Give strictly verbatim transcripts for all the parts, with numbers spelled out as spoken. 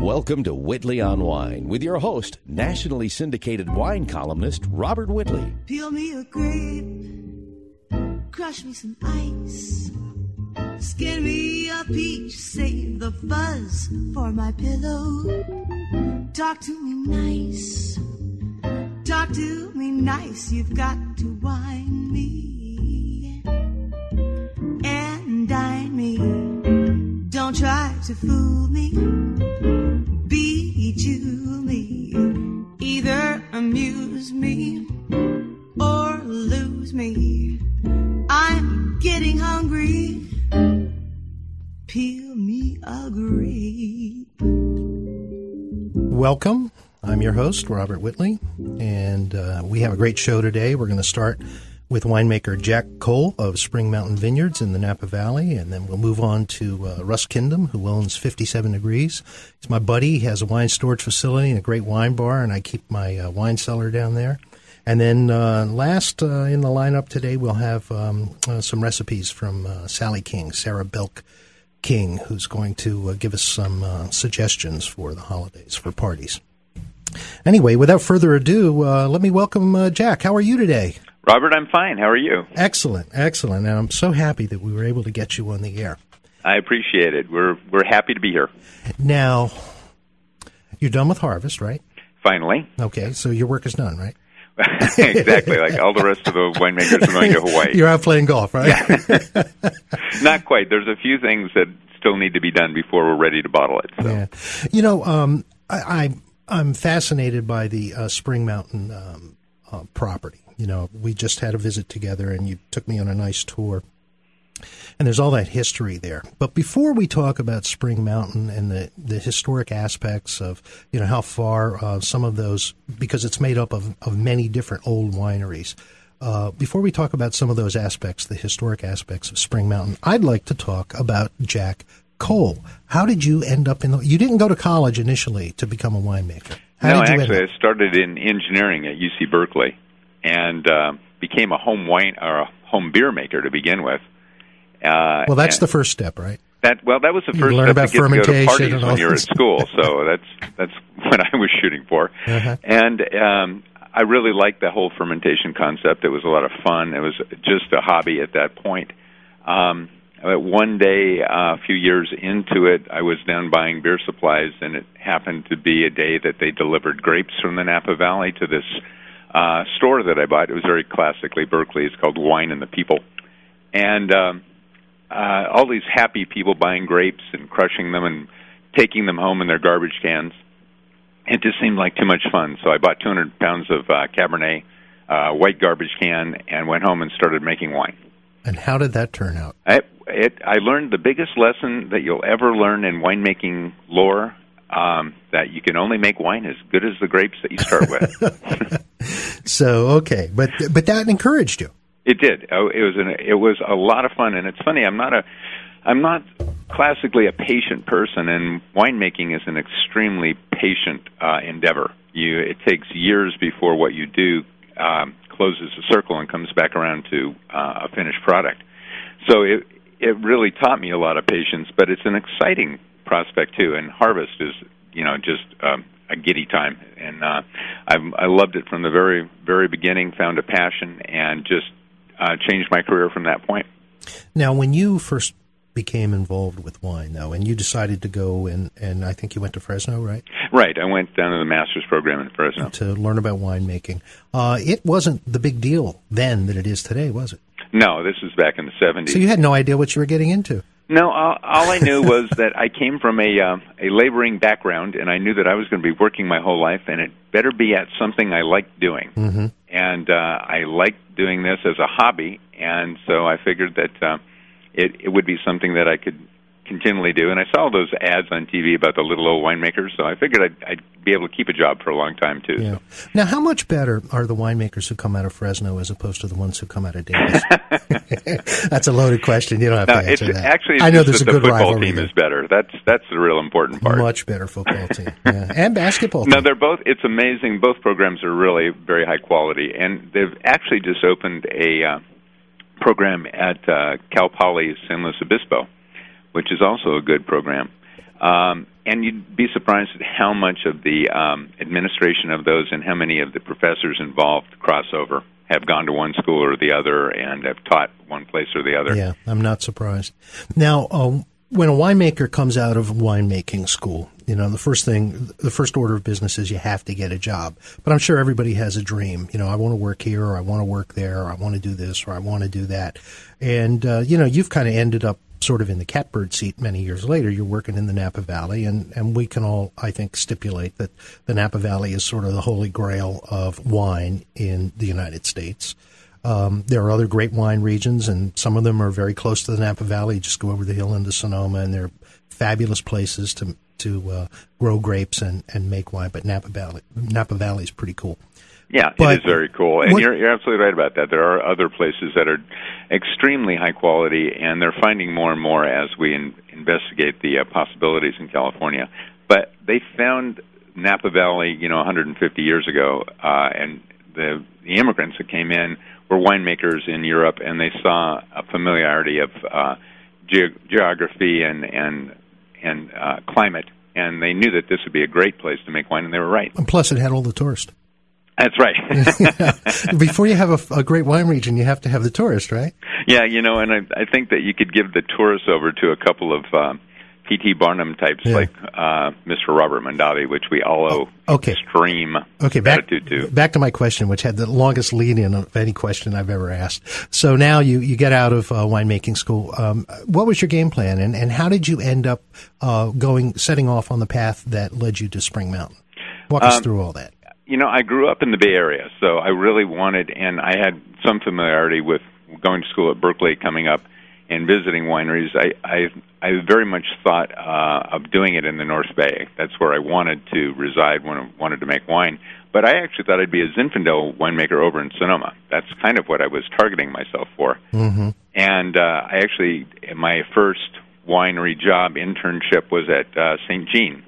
Welcome to Whitley on Wine with your host, nationally syndicated wine columnist Robert Whitley. Peel me a grape, crush me some ice, skin me a peach, save the fuzz for my pillow. Talk to me nice, talk to me nice, you've got to wine me and dine me. Don't try to fool me, bejewel me, either amuse me or lose me. I'm getting hungry, peel me a grape. Welcome. I'm your host, Robert Whitley, and uh, we have a great show today. We're going to start with winemaker Jack Cole of Spring Mountain Vineyards in the Napa Valley, and then we'll move on to uh, Russ Kingdom, who owns fifty-seven Degrees. He's my buddy. He has a wine storage facility and a great wine bar, and I keep my uh, wine cellar down there. And then uh, last uh, in the lineup today, we'll have um, uh, some recipes from uh, Sally King, Sarah Belk King, who's going to uh, give us some uh, suggestions for the holidays, for parties. Anyway, without further ado, uh, let me welcome uh, Jack. How are you today? Robert, I'm fine. How are you? Excellent, excellent. And I'm so happy that we were able to get you on the air. I appreciate it. We're we're happy to be here. Now, you're done with harvest, right? Finally. Okay, so your work is done, right? Exactly. Like all the rest of the winemakers are going to Hawaii. You're out playing golf, right? Yeah. Not quite. There's a few things that still need to be done before we're ready to bottle it. So. Yeah. You know, um, I, I, I'm fascinated by the uh, Spring Mountain um, uh, property. You know, we just had a visit together, and you took me on a nice tour. And there's all that history there. But before we talk about Spring Mountain and the, the historic aspects of, you know, how far uh, some of those, because it's made up of, of many different old wineries, uh, before we talk about some of those aspects, the historic aspects of Spring Mountain, I'd like to talk about Jack Cole. How did you end up in the, you didn't go to college initially to become a winemaker. How no, did you actually, end up? I started in engineering at U C Berkeley and uh, became a home wine or a home beer maker to begin with. Uh, well, that's the first step, right? That well, that was the you first learn step about to get to go to fermentation parties and all when you're at this. school. So that's that's what I was shooting for. Uh-huh. And um, I really liked the whole fermentation concept. It was a lot of fun. It was just a hobby at that point. Um, one day, uh, a few years into it, I was down buying beer supplies, and it happened to be a day that they delivered grapes from the Napa Valley to this uh, store that I bought. It was very classically Berkeley. It's called Wine and the People. And um, uh, all these happy people buying grapes and crushing them and taking them home in their garbage cans. It just seemed like too much fun. So I bought two hundred pounds of uh, Cabernet, uh, white garbage can, and went home and started making wine. And how did that turn out? I, it, I learned the biggest lesson that you'll ever learn in winemaking lore, um, that you can only make wine as good as the grapes that you start with. So, okay. But but that encouraged you. It did. Oh, it was an, it was a lot of fun, and it's funny. I'm not a I'm not classically a patient person, and winemaking is an extremely patient uh, endeavor. You it takes years before what you do um, closes a circle and comes back around to uh, a finished product. So it it really taught me a lot of patience, but it's an exciting prospect too. And harvest is you know just um, a giddy time, and uh, I I loved it from the very very beginning. Found a passion and just Uh, changed my career from that point. Now, when you first became involved with wine, though, and you decided to go and, and I think you went to Fresno, right? Right. I went down to the master's program in Fresno. To learn about winemaking. Uh, it wasn't the big deal then that it is today, was it? No, this was back in the seventies. So you had no idea what you were getting into? No, all, all I knew was that I came from a uh, a laboring background, and I knew that I was going to be working my whole life, and it better be at something I liked doing. Mm-hmm. And uh, I liked doing this as a hobby, and so I figured that uh, it, it would be something that I could continually do. And I saw those ads on T V about the little old winemakers, so I figured I'd, I'd be able to keep a job for a long time, too. Yeah. So. Now, how much better are the winemakers who come out of Fresno as opposed to the ones who come out of Davis? That's a loaded question. You don't have no, to answer it's, that. Actually, it's I know just there's a that good the football rivalry team there. is better. That's that's the real important part. Much better football team. Yeah. And basketball team. No, they're both, it's amazing. Both programs are really very high quality, and they've actually just opened a uh, program at uh, Cal Poly San Luis Obispo, which is also a good program. Um, and you'd be surprised at how much of the um, administration of those and how many of the professors involved crossover, have gone to one school or the other and have taught one place or the other. Yeah, I'm not surprised. Now, uh, when a winemaker comes out of winemaking school, you know, the first thing, the first order of business is you have to get a job. But I'm sure everybody has a dream. You know, I want to work here, or I want to work there, or I want to do this, or I want to do that. And, uh, you know, you've kind of ended up sort of in the catbird seat many years later. You're working in the Napa Valley, and, and we can all, I think, stipulate that the Napa Valley is sort of the holy grail of wine in the United States. Um, there are other great wine regions, and some of them are very close to the Napa Valley. You just go over the hill into Sonoma, and they're fabulous places to to uh, grow grapes and, and make wine. But Napa Valley, Napa Valley is pretty cool. Yeah, but it is very cool. And what, you're, you're absolutely right about that. There are other places that are extremely high quality, and they're finding more and more as we in, investigate the uh, possibilities in California. But they found Napa Valley, you know, one hundred fifty years ago, uh, and the, the immigrants that came in were winemakers in Europe, and they saw a familiarity of uh, ge- geography and and and uh, climate, and they knew that this would be a great place to make wine, and they were right. And plus, it had all the tourists. That's right. Before you have a, a great wine region, you have to have the tourist, right? Yeah, you know, and I, I think that you could give the tourists over to a couple of um, P T Barnum types yeah. like uh, Mister Robert Mondavi, which we all owe oh, okay. extreme okay, back, gratitude to. Back to my question, which had the longest lead-in of any question I've ever asked. So now you, you get out of uh, winemaking school. Um, what was your game plan, and, and how did you end up uh, going, setting off on the path that led you to Spring Mountain? Walk us um, through all that. You know, I grew up in the Bay Area, so I really wanted, and I had some familiarity with going to school at Berkeley, coming up and visiting wineries. I I, I very much thought uh, of doing it in the North Bay. That's where I wanted to reside when I wanted to make wine. But I actually thought I'd be a Zinfandel winemaker over in Sonoma. That's kind of what I was targeting myself for. Mm-hmm. And uh, I actually, my first winery job internship was at uh, Saint Jean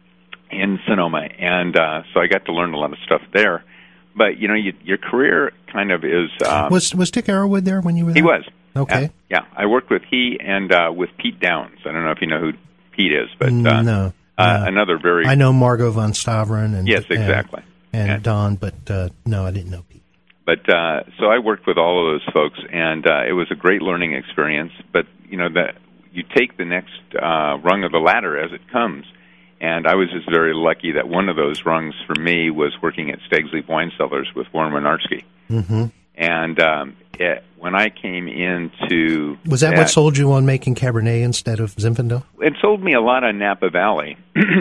in Sonoma, and uh, so I got to learn a lot of stuff there. But, you know, you, your career kind of is... Um, was was Dick Arrowwood there when you were there? He was. Okay. Uh, yeah, I worked with he and uh, with Pete Downs. I don't know if you know who Pete is, but... Uh, no. Uh, no. Another very... I know Margot von Stavron. And, yes, exactly. And, and, and Don, but uh, no, I didn't know Pete. But uh, so I worked with all of those folks, and uh, it was a great learning experience. But, you know, that you take the next uh, rung of the ladder as it comes. And I was just very lucky that one of those rungs for me was working at Stag's Leap Wine Cellars with Warren Wynarski. Mm-hmm. And um, it, when I came into... Was that, that what sold you on making Cabernet instead of Zinfandel? It sold me a lot on Napa Valley.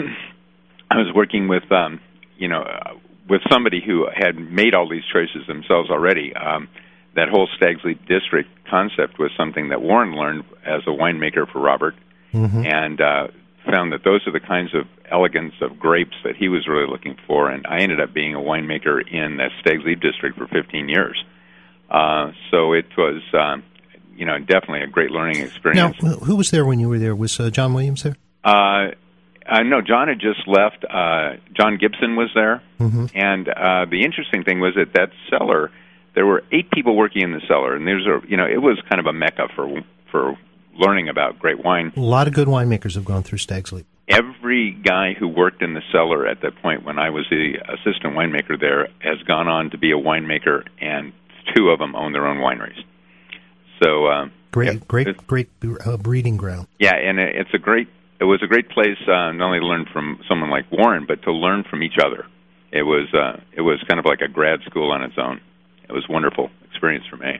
I was working with, um, you know, uh, with somebody who had made all these choices themselves already. Um, that whole Stag's Leap District concept was something that Warren learned as a winemaker for Robert. Mm-hmm. And... Uh, found that those are the kinds of elegance of grapes that he was really looking for, and I ended up being a winemaker in the Stag's Leap District for fifteen years. Uh, so it was, uh, you know, definitely a great learning experience. Now, who was there when you were there? Was uh, John Williams there? Uh, uh, no, John had just left. Uh, John Gibson was there, mm-hmm. and uh, the interesting thing was that that cellar, there were eight people working in the cellar, and there's a, you know, it was kind of a mecca for for. learning about great wine. A lot of good winemakers have gone through Stag's Leap. Every guy who worked in the cellar at that point when I was the assistant winemaker there has gone on to be a winemaker, and two of them own their own wineries. So uh, great, yeah, great, it, great uh, breeding ground. Yeah, and it's a great. It was a great place uh, not only to learn from someone like Warren, but to learn from each other. It was uh, it was kind of like a grad school on its own. It was a wonderful experience for me.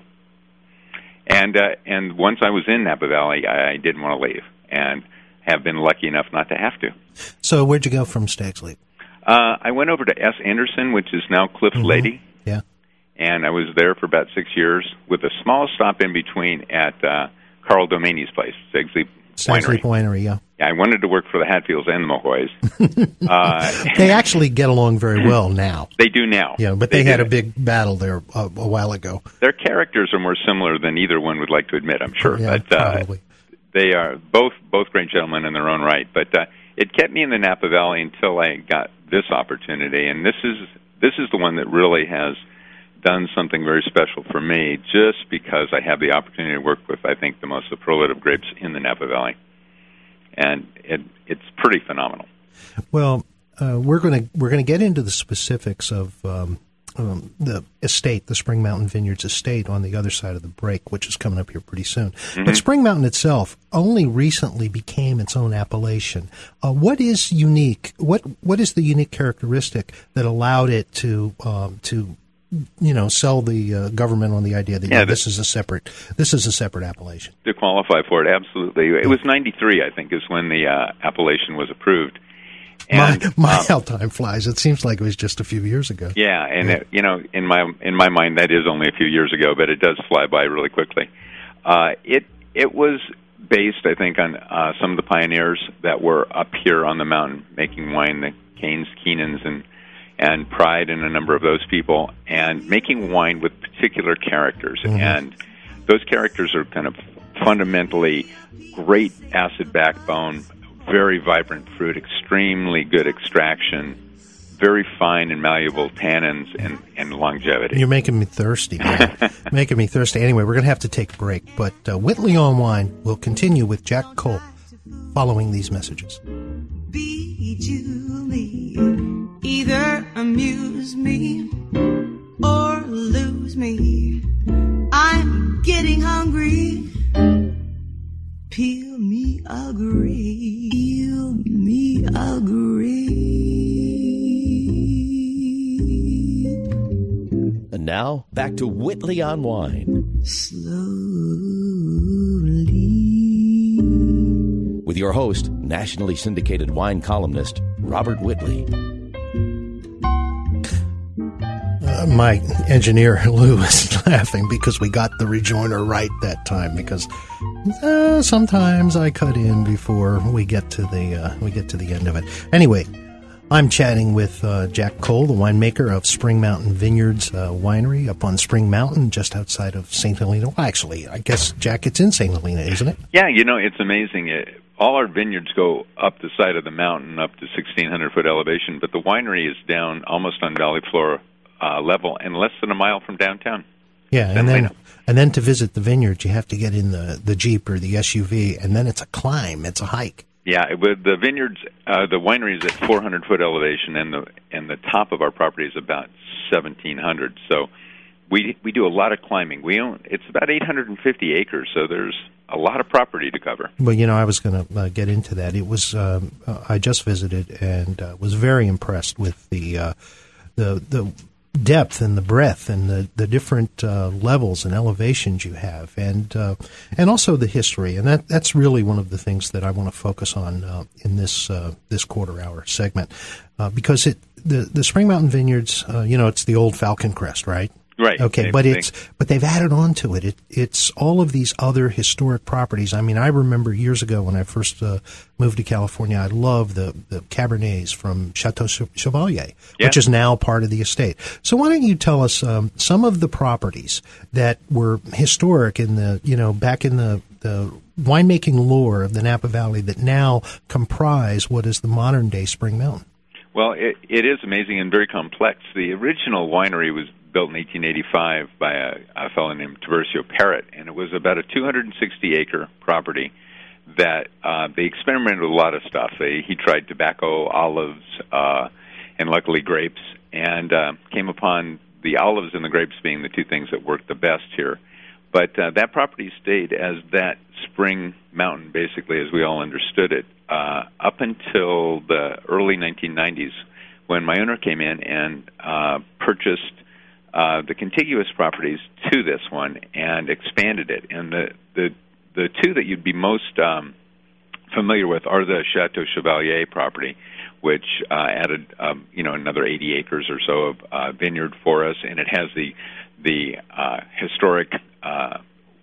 And uh, and once I was in Napa Valley, I didn't want to leave, and have been lucky enough not to have to. So where'd you go from Stag's Leap? Uh, I went over to S. Anderson, which is now Cliff mm-hmm. Lady. Yeah. And I was there for about six years, with a small stop in between at uh, Carl Domaney's place, Stag's Leap Stag's Winery. Leap Winery, yeah. Yeah, I wanted to work for the Hatfields and the Mahoys. uh, they actually get along very well now. They do now. Yeah, but they, they had a big battle there a, a while ago. Their characters are more similar than either one would like to admit, I'm sure. Yeah, but, uh, probably. They are both both great gentlemen in their own right. But uh, it kept me in the Napa Valley until I got this opportunity, and this is this is the one that really has done something very special for me, just because I have the opportunity to work with, I think, the most superlative grapes in the Napa Valley. and it, it's pretty phenomenal. Well, uh, we're going to we're going to get into the specifics of um, um, the estate, the Spring Mountain Vineyards estate, on the other side of the break, which is coming up here pretty soon. Mm-hmm. But Spring Mountain itself only recently became its own appellation. Uh, what is unique? What what is the unique characteristic that allowed it to um, to you know sell the uh, government on the idea that yeah, yeah, this is a separate this is a separate appellation? To qualify for it, absolutely. It was ninety-three, I think, is when the uh, appellation was approved. And, my my um, how time flies! It seems like it was just a few years ago. Yeah, and yeah. It, you know, in my in my mind, that is only a few years ago, but it does fly by really quickly. Uh, it it was based, I think, on uh, some of the pioneers that were up here on the mountain making wine, the Canes, Keenans, and and Pride, and a number of those people, and making wine with particular characters, mm-hmm. and those characters are kind of fundamentally great acid backbone. Very vibrant fruit, extremely good extraction, very fine and malleable tannins, and, and longevity. You're making me thirsty, man. making me thirsty. Anyway, we're going to have to take a break, but uh, Whitley on Wine will continue with Jack Cole following these messages. Be to me, either amuse me or lose me. I'm getting hungry. Peel me agree, peel me agree. And now, back to Whitley on Wine. Slowly. With your host, nationally syndicated wine columnist, Robert Whitley. Uh, my engineer, Lou, is laughing because we got the rejoinder right that time, because uh, sometimes I cut in before we get to the uh, we get to the end of it. Anyway, I'm chatting with uh, Jack Cole, the winemaker of Spring Mountain Vineyards uh, Winery up on Spring Mountain, just outside of Saint Helena. Well, actually, I guess, Jack, it's in Saint Helena, isn't it? Yeah, you know, it's amazing. It, all our vineyards go up the side of the mountain, up to sixteen hundred foot elevation, but the winery is down almost on valley floor uh, level and less than a mile from downtown. Yeah, and then and then to visit the vineyards, you have to get in the, the Jeep or the S U V, and then it's a climb, it's a hike. Yeah, with the vineyards, uh, the winery is at four hundred foot elevation, and the and the top of our property is about seventeen hundred. So we we do a lot of climbing. We own it's about eight hundred fifty acres, so there's a lot of property to cover. Well, you know, I was going to uh, get into that. It was um, uh, I just visited and uh, was very impressed with the uh, the the. depth and the breadth and the, the different uh, levels and elevations you have, and uh, and also the history, and that that's really one of the things that I want to focus on uh, in this uh, this quarter hour segment, uh, because it the the Spring Mountain Vineyards, uh, you know, it's the old Falcon Crest, right? Right. Okay, but it's but they've added on to it. It it's all of these other historic properties. I mean, I remember years ago when I first uh, moved to California, I loved the the Cabernets from Chateau Chevalier, yeah. which is now part of the estate. So why don't you tell us um, some of the properties that were historic in the you know back in the the winemaking lore of the Napa Valley that now comprise what is the modern day Spring Mountain? Well, it, it is amazing and very complex. The original winery was built in eighteen eighty-five by a, a fellow named Tiburcio Parrott, and it was about a two hundred sixty acre property that uh, they experimented with a lot of stuff. They, he tried tobacco, olives, uh, and luckily grapes, and uh, came upon the olives and the grapes being the two things that worked the best here. But uh, that property stayed as that Spring Mountain, basically, as we all understood it, uh, up until the early nineteen nineties, when my owner came in and uh, purchased uh, the contiguous properties to this one and expanded it. And the the, the two that you'd be most um, familiar with are the Chateau Chevalier property, which uh, added um, you know another eighty acres or so of uh, vineyard for us, and it has the the uh, historic uh,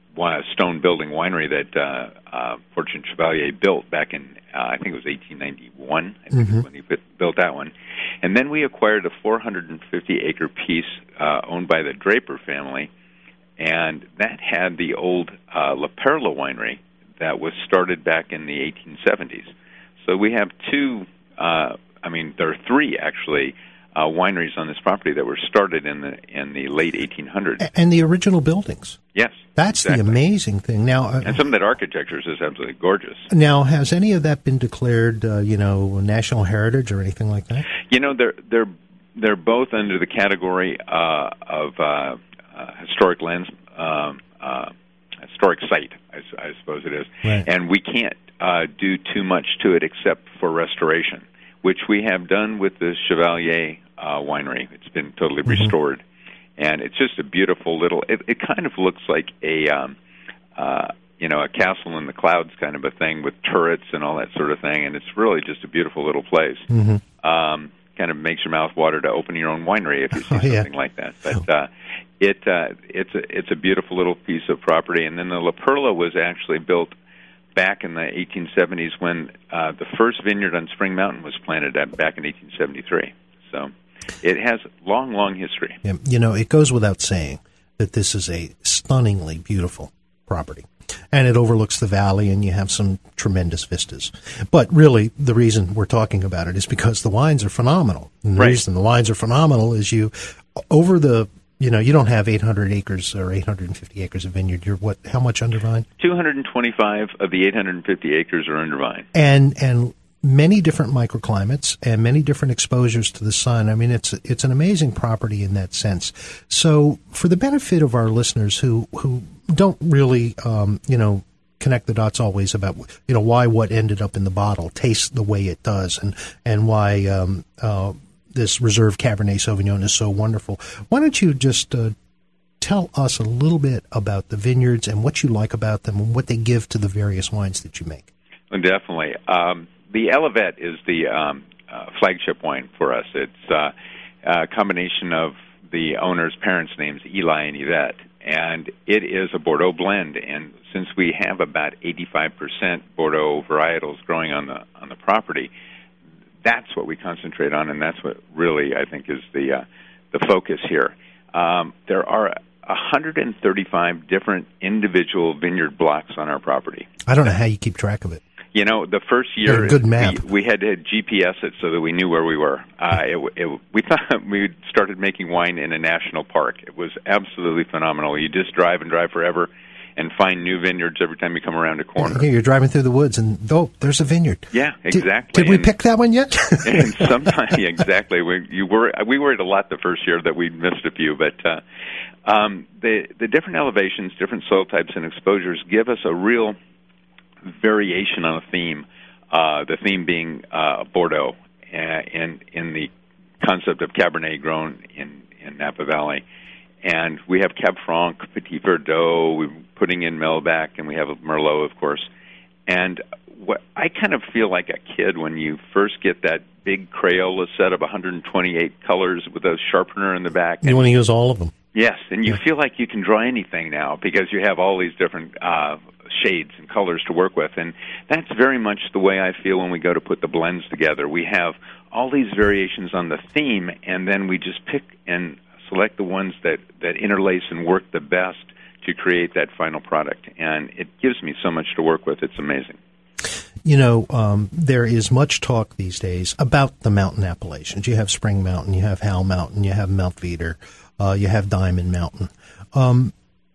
stone building winery that uh, uh, Fortune Chevalier built back in, uh, I think it was eighteen ninety-one, I think mm-hmm. is when he built that one. And then we acquired a four hundred fifty acre piece uh, owned by the Draper family, and that had the old uh, La Perla winery that was started back in the eighteen seventies. So we have two, uh, I mean, there are three actually, uh, wineries on this property that were started in the in the late eighteen hundreds. And the original buildings. Yes, that's exactly. the amazing thing. Now, uh, and some of that architecture is absolutely gorgeous. Now, has any of that been declared, uh, you know, national heritage or anything like that? You know, they're they're they're both under the category uh, of uh, uh, historic lands, um, uh, historic site, I, I suppose it is, right. And we can't uh, do too much to it except for restoration, which we have done with the Chevalier uh, winery. It's been totally mm-hmm. restored. And it's just a beautiful little, it, it kind of looks like a, um, uh, you know, a castle in the clouds kind of a thing with turrets and all that sort of thing. And it's really just a beautiful little place. Mm-hmm. Um, kind of makes your mouth water to open your own winery if you see oh, yeah. something like that. But uh, it uh, it's a it's a beautiful little piece of property. And then the La Perla was actually built back in the eighteen seventies when uh, the first vineyard on Spring Mountain was planted at, back in eighteen seventy-three. So it has long, long history. Yeah, you know, it goes without saying that this is a stunningly beautiful property. And it overlooks the valley, and you have some tremendous vistas. But really, the reason we're talking about it is because the wines are phenomenal. And the right. reason the wines are phenomenal is you, over the, you know, you don't have eight hundred acres or eight hundred fifty acres of vineyard. You're what, how much under vine? two hundred twenty-five of the eight hundred fifty acres are under vine. And, and, many different microclimates and many different exposures to the sun. I mean, it's it's an amazing property in that sense. So, for the benefit of our listeners who who don't really, um, you know, connect the dots always about, you know, why what ended up in the bottle tastes the way it does, and and why um, uh, this reserve Cabernet Sauvignon is so wonderful. Why don't you just uh, tell us a little bit about the vineyards and what you like about them and what they give to the various wines that you make? Well, definitely. Um, The Elevette is the um, uh, flagship wine for us. It's uh, a combination of the owner's parents' names, Eli and Yvette, and it is a Bordeaux blend. And since we have about eighty-five percent Bordeaux varietals growing on the on the property, that's what we concentrate on, and that's what really I think is the uh, the focus here. Um, there are one hundred thirty-five different individual vineyard blocks on our property. I don't know how you keep track of it. You know, the first year good map. We, we had to G P S it so that we knew where we were. Uh, it, it, we thought we started making wine in a national park. It was absolutely phenomenal. You just drive and drive forever and find new vineyards every time you come around a corner. Yeah, you're driving through the woods and, oh, there's a vineyard. Yeah, exactly. Did, did we and, pick that one yet? and sometimes, yeah, exactly. We, you were, we worried a lot the first year that we missed a few, but uh, um, the, the different elevations, different soil types and exposures give us a real variation on a theme. Uh, the theme being uh, Bordeaux, uh, in in the concept of Cabernet grown in, in Napa Valley. And we have Cab Franc, Petit Verdot, we're putting in Melbac, and we have Merlot, of course. And what I kind of feel like a kid when you first get that big Crayola set of one hundred twenty-eight colors with a sharpener in the back. You want to use all of them. Yes, and you yeah. feel like you can draw anything now because you have all these different uh, shades and colors to work with. And that's very much the way I feel when we go to put the blends together. We have all these variations on the theme, and then we just pick and select the ones that, that interlace and work the best to create that final product. And it gives me so much to work with. It's amazing. You know, um, there is much talk these days about the mountain appellations. You have Spring Mountain, you have Howell Mountain, you have Mount Veeder, uh, you have Diamond Mountain. Um,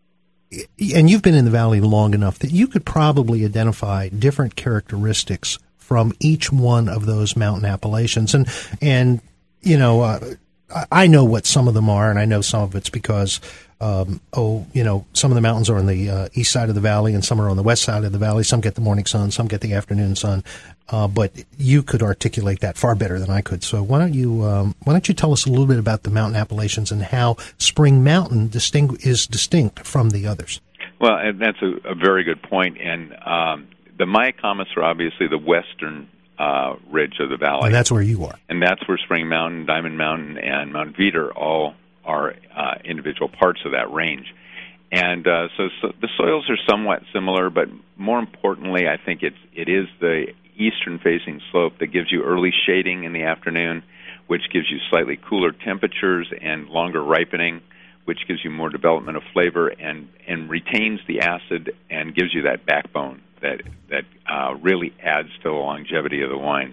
and you've been in the valley long enough that you could probably identify different characteristics from each one of those mountain appellations. And, and you know, uh, I know what some of them are, and I know some of it's because, um, oh, you know, some of the mountains are on the uh, east side of the valley and some are on the west side of the valley. Some get the morning sun, some get the afternoon sun. Uh, but you could articulate that far better than I could. So why don't you um, why don't you tell us a little bit about the mountain appellations and how Spring Mountain distingu- is distinct from the others? Well, and that's a, a very good point. And um, the Mayacamas are obviously the western uh, ridge of the valley. And that's where you are. And that's where Spring Mountain, Diamond Mountain, and Mount Veeder all are uh, individual parts of that range. And uh, so, so the soils are somewhat similar, but more importantly, I think it's, it is the eastern-facing slope that gives you early shading in the afternoon, which gives you slightly cooler temperatures and longer ripening, which gives you more development of flavor and, and retains the acid and gives you that backbone that that uh, really adds to the longevity of the wines.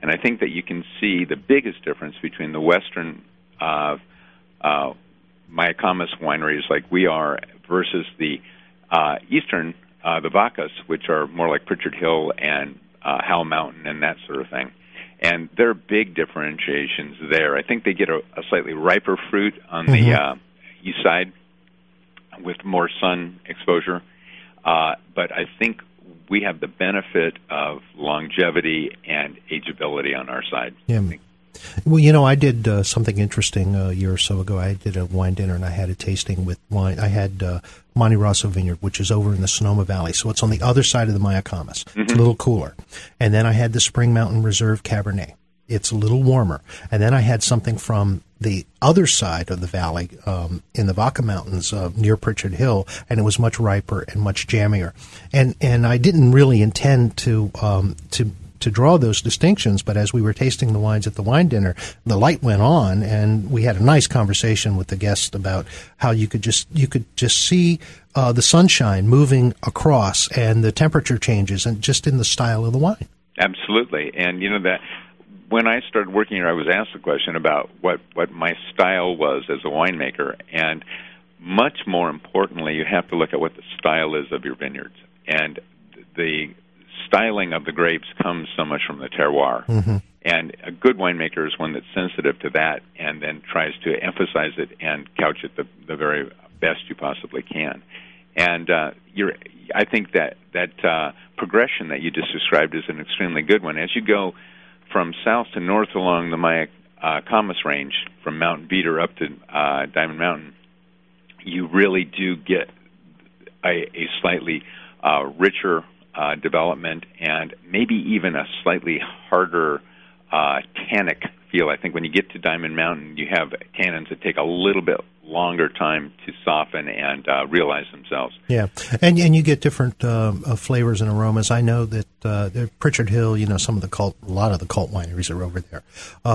And I think that you can see the biggest difference between the Western uh, uh, Mayacamas wineries like we are versus the uh, Eastern, uh, the Vacas, which are more like Pritchard Hill and uh, Howell Mountain and that sort of thing. And there are big differentiations there. I think they get a, a slightly riper fruit on mm-hmm. the uh, east side with more sun exposure. Uh, but I think we have the benefit of longevity and ageability on our side. Yeah. Well, you know, I did uh, something interesting a year or so ago. I did a wine dinner, and I had a tasting with wine. I had uh, Monte Rosso Vineyard, which is over in the Sonoma Valley, so it's on the other side of the Mayacamas. Mm-hmm. It's a little cooler. And then I had the Spring Mountain Reserve Cabernet. It's a little warmer. And then I had something from the other side of the valley um, in the Vaca Mountains uh, near Pritchard Hill, and it was much riper and much jammier. And and I didn't really intend to um, to to draw those distinctions, but as we were tasting the wines at the wine dinner, the light went on, and we had a nice conversation with the guest about how you could just you could just see uh, the sunshine moving across and the temperature changes, and just in the style of the wine. Absolutely, and you know that. When I started working here, I was asked the question about what, what my style was as a winemaker, and much more importantly, you have to look at what the style is of your vineyards. And the styling of the grapes comes so much from the terroir. Mm-hmm. And a good winemaker is one that's sensitive to that and then tries to emphasize it and couch it the, the very best you possibly can. And uh, you're, I think that, that uh, progression that you just described is an extremely good one. As you go from south to north along the Mayacamas range, from Mount Beater up to uh, Diamond Mountain, you really do get a, a slightly uh, richer uh, development and maybe even a slightly harder uh, tannic feel. I think when you get to Diamond Mountain, you have tannins that take a little bit longer time to soften and uh, realize themselves. Yeah, and and you get different uh, uh, flavors and aromas. I know that uh, Pritchard Hill, you know, some of the cult, a lot of the cult wineries are over there.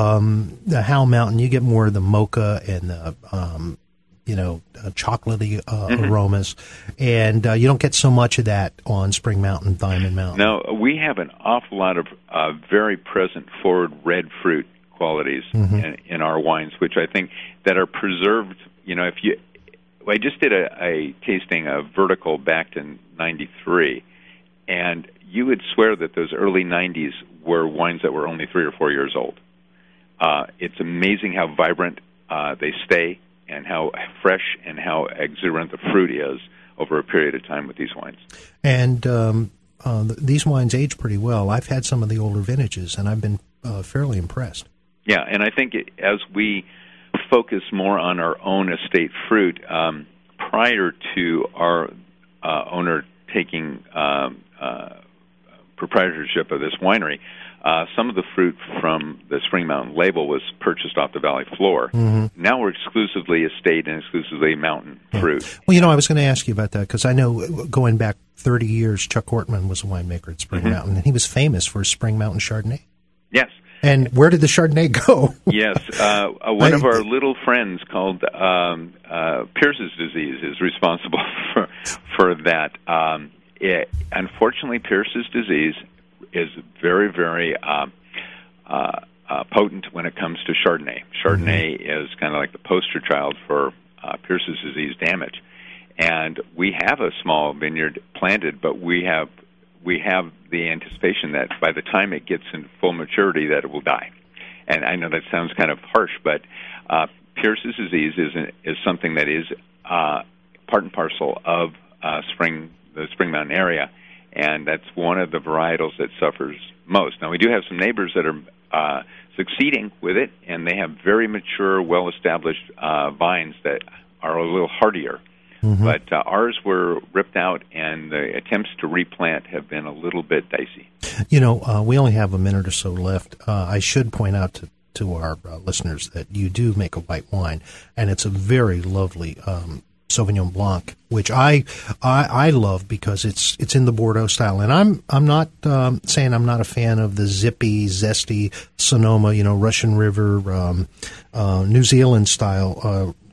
Um, the Howell Mountain, you get more of the mocha and the, um, you know, uh, chocolatey uh, mm-hmm. aromas, and uh, you don't get so much of that on Spring Mountain, Diamond Mountain. No, we have an awful lot of uh, very present forward red fruit qualities mm-hmm. in, in our wines, which I think that are preserved. You know, if you, well, I just did a, a tasting of Vertical back in ninety-three, and you would swear that those early nineties were wines that were only three or four years old. Uh, it's amazing how vibrant uh, they stay and how fresh and how exuberant the fruit is over a period of time with these wines. And um, uh, these wines age pretty well. I've had some of the older vintages, and I've been uh, fairly impressed. Yeah, and I think it, as we focus more on our own estate fruit, um, prior to our uh, owner taking um, uh, proprietorship of this winery, uh, some of the fruit from the Spring Mountain label was purchased off the valley floor. Mm-hmm. Now we're exclusively estate and exclusively mountain yeah. fruit. Well, you know, I was going to ask you about that because I know going back thirty years, Chuck Hortman was a winemaker at Spring mm-hmm. Mountain, and he was famous for his Spring Mountain Chardonnay. Yes. And where did the Chardonnay go? Yes, uh, uh, one of our little friends called um, uh, Pierce's disease is responsible for for that. Um, it, unfortunately, Pierce's disease is very, very uh, uh, uh, potent when it comes to Chardonnay. Chardonnay mm-hmm. is kind of like the poster child for uh, Pierce's disease damage. And we have a small vineyard planted, but we have we have the anticipation that by the time it gets in full maturity that it will die. And I know that sounds kind of harsh, but uh, Pierce's disease is is something that is uh, part and parcel of uh, spring the Spring Mountain area, and that's one of the varietals that suffers most. Now, we do have some neighbors that are uh, succeeding with it, and they have very mature, well-established uh, vines that are a little hardier. Mm-hmm. But uh, ours were ripped out, and the attempts to replant have been a little bit dicey. You know, uh, we only have a minute or so left. Uh, I should point out to, to our uh, listeners that you do make a white wine, and it's a very lovely um, Sauvignon Blanc, which I, I I love because it's it's in the Bordeaux style. And I'm I'm not um, saying I'm not a fan of the zippy, zesty Sonoma, you know, Russian River, um, uh, New Zealand style uh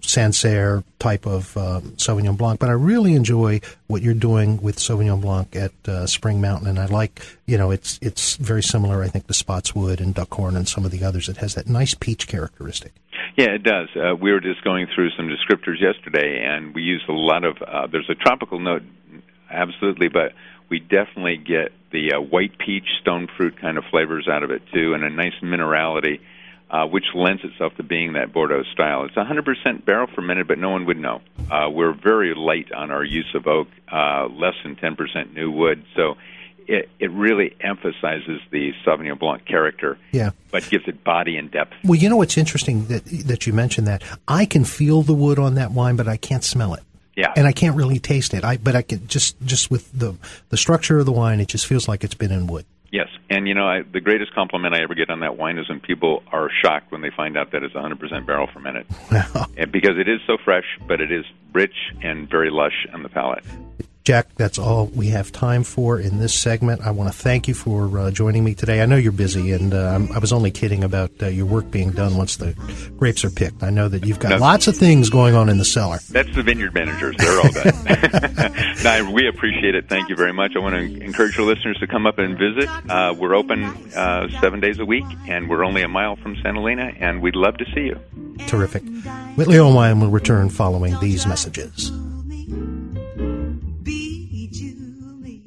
Sancerre type of uh, Sauvignon Blanc, but I really enjoy what you're doing with Sauvignon Blanc at uh, Spring Mountain, and I like, you know, it's it's very similar, I think, to Spotswood and Duckhorn and some of the others. It has that nice peach characteristic. Yeah, it does. Uh, we were just going through some descriptors yesterday, and we used a lot of, uh, there's a tropical note, absolutely, but we definitely get the uh, white peach, stone fruit kind of flavors out of it, too, and a nice minerality, uh, which lends itself to being that Bordeaux style. It's one hundred percent barrel fermented, but no one would know. Uh, we're very light on our use of oak, uh, less than ten percent new wood, so It, it really emphasizes the Sauvignon Blanc character, yeah, but gives it body and depth. Well, you know what's interesting that that you mentioned that. I can feel the wood on that wine, but I can't smell it. Yeah, and I can't really taste it. I but I can just just with the the structure of the wine, it just feels like it's been in wood. Yes, and you know I, the greatest compliment I ever get on that wine is when people are shocked when they find out that it's one hundred percent barrel fermented, and because it is so fresh, but it is rich and very lush on the palate. Jack, that's all we have time for in this segment. I want to thank you for uh, joining me today. I know you're busy, and uh, I was only kidding about uh, your work being done once the grapes are picked. I know that you've got no, lots of things going on in the cellar. That's the vineyard managers. They're all good. No, we appreciate it. Thank you very much. I want to encourage your listeners to come up and visit. Uh, we're open uh, seven days a week, and we're only a mile from Santa Elena, and we'd love to see you. Terrific. Whitley on Wine will return following these messages.